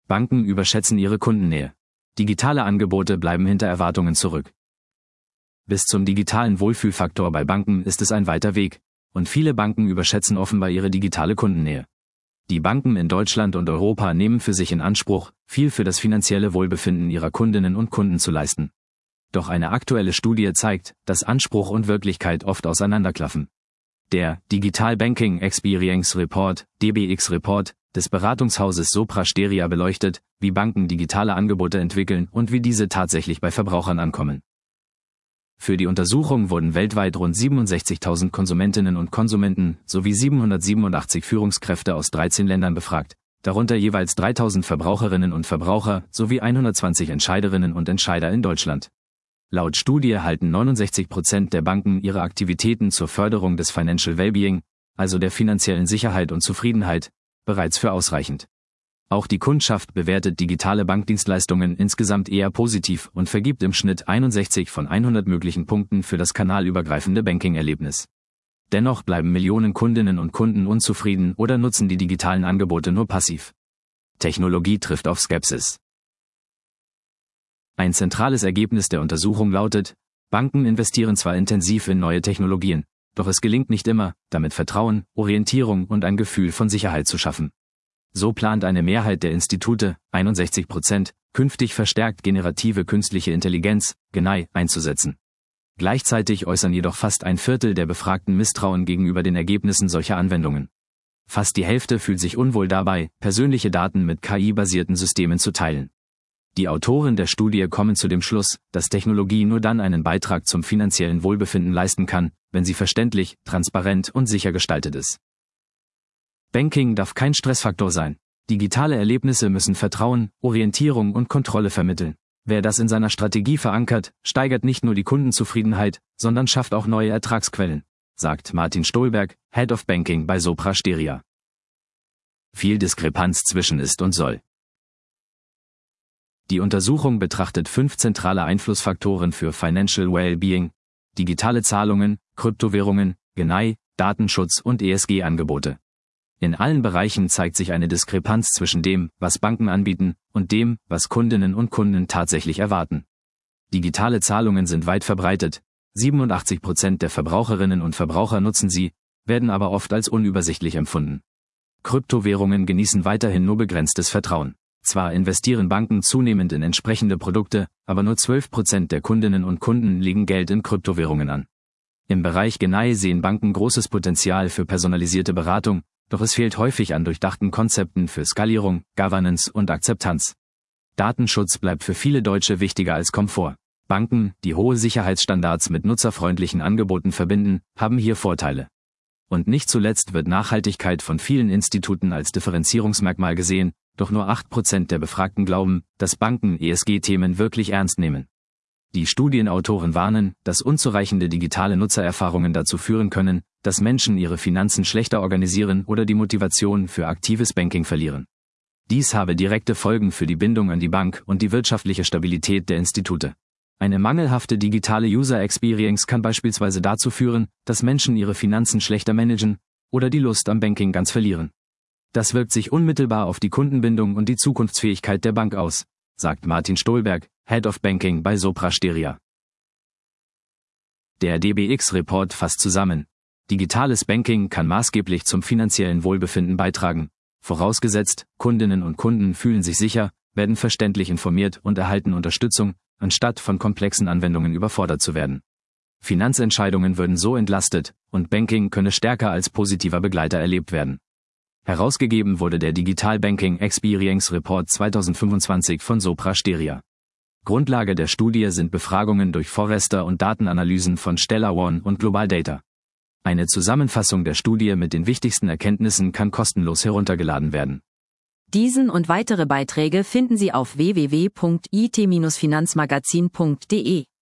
Banken überschätzen ihre Kundennähe. Digitale Angebote bleiben hinter Erwartungen zurück. Bis zum digitalen Wohlfühlfaktor bei Banken ist es ein weiter Weg, und viele Banken überschätzen offenbar ihre digitale Kundennähe. Die Banken in Deutschland und Europa nehmen für sich in Anspruch, viel für das finanzielle Wohlbefinden ihrer Kundinnen und Kunden zu leisten. Doch eine aktuelle Studie zeigt, dass Anspruch und Wirklichkeit oft auseinanderklaffen. Der Digital Banking Experience Report, DBX Report, des Beratungshauses Sopra Steria beleuchtet, wie Banken digitale Angebote entwickeln und wie diese tatsächlich bei Verbrauchern ankommen. Für die Untersuchung wurden weltweit rund 67.000 Konsumentinnen und Konsumenten sowie 787 Führungskräfte aus 13 Ländern befragt, darunter jeweils 3.000 Verbraucherinnen und Verbraucher sowie 120 Entscheiderinnen und Entscheider in Deutschland. Laut Studie halten 69% der Banken ihre Aktivitäten zur Förderung des Financial Wellbeing, also der finanziellen Sicherheit und Zufriedenheit, bereits für ausreichend. Auch die Kundschaft bewertet digitale Bankdienstleistungen insgesamt eher positiv und vergibt im Schnitt 61 von 100 möglichen Punkten für das kanalübergreifende Banking-Erlebnis. Dennoch bleiben Millionen Kundinnen und Kunden unzufrieden oder nutzen die digitalen Angebote nur passiv. Technologie trifft auf Skepsis. Ein zentrales Ergebnis der Untersuchung lautet, Banken investieren zwar intensiv in neue Technologien, doch es gelingt nicht immer, damit Vertrauen, Orientierung und ein Gefühl von Sicherheit zu schaffen. So plant eine Mehrheit der Institute, 61%, künftig verstärkt generative künstliche Intelligenz, GenAI, einzusetzen. Gleichzeitig äußern jedoch fast ein Viertel der Befragten Misstrauen gegenüber den Ergebnissen solcher Anwendungen. Fast die Hälfte fühlt sich unwohl dabei, persönliche Daten mit KI-basierten Systemen zu teilen. Die Autoren der Studie kommen zu dem Schluss, dass Technologie nur dann einen Beitrag zum finanziellen Wohlbefinden leisten kann, wenn sie verständlich, transparent und sicher gestaltet ist. Banking darf kein Stressfaktor sein. Digitale Erlebnisse müssen Vertrauen, Orientierung und Kontrolle vermitteln. Wer das in seiner Strategie verankert, steigert nicht nur die Kundenzufriedenheit, sondern schafft auch neue Ertragsquellen, sagt Martin Stolberg, Head of Banking bei Sopra Steria. Viel Diskrepanz zwischen ist und soll. Die Untersuchung betrachtet 5 zentrale Einflussfaktoren für Financial Wellbeing: digitale Zahlungen, Kryptowährungen, GenAI, Datenschutz und ESG-Angebote. In allen Bereichen zeigt sich eine Diskrepanz zwischen dem, was Banken anbieten, und dem, was Kundinnen und Kunden tatsächlich erwarten. Digitale Zahlungen sind weit verbreitet, 87% der Verbraucherinnen und Verbraucher nutzen sie, werden aber oft als unübersichtlich empfunden. Kryptowährungen genießen weiterhin nur begrenztes Vertrauen. Zwar investieren Banken zunehmend in entsprechende Produkte, aber nur 12% der Kundinnen und Kunden legen Geld in Kryptowährungen an. Im Bereich GenAI sehen Banken großes Potenzial für personalisierte Beratung, doch es fehlt häufig an durchdachten Konzepten für Skalierung, Governance und Akzeptanz. Datenschutz bleibt für viele Deutsche wichtiger als Komfort. Banken, die hohe Sicherheitsstandards mit nutzerfreundlichen Angeboten verbinden, haben hier Vorteile. Und nicht zuletzt wird Nachhaltigkeit von vielen Instituten als Differenzierungsmerkmal gesehen, doch nur 8% der Befragten glauben, dass Banken ESG-Themen wirklich ernst nehmen. Die Studienautoren warnen, dass unzureichende digitale Nutzererfahrungen dazu führen können, dass Menschen ihre Finanzen schlechter organisieren oder die Motivation für aktives Banking verlieren. Dies habe direkte Folgen für die Bindung an die Bank und die wirtschaftliche Stabilität der Institute. Eine mangelhafte digitale User Experience kann beispielsweise dazu führen, dass Menschen ihre Finanzen schlechter managen oder die Lust am Banking ganz verlieren. Das wirkt sich unmittelbar auf die Kundenbindung und die Zukunftsfähigkeit der Bank aus, sagt Martin Stolberg, Head of Banking bei Sopra Steria. Der DBX-Report fasst zusammen: Digitales Banking kann maßgeblich zum finanziellen Wohlbefinden beitragen, vorausgesetzt, Kundinnen und Kunden fühlen sich sicher, werden verständlich informiert und erhalten Unterstützung, anstatt von komplexen Anwendungen überfordert zu werden. Finanzentscheidungen würden so entlastet, und Banking könne stärker als positiver Begleiter erlebt werden. Herausgegeben wurde der Digital Banking Experience Report 2025 von Sopra Steria. Grundlage der Studie sind Befragungen durch Forrester und Datenanalysen von StellarOne und Global Data. Eine Zusammenfassung der Studie mit den wichtigsten Erkenntnissen kann kostenlos heruntergeladen werden. Diesen und weitere Beiträge finden Sie auf www.it-finanzmagazin.de.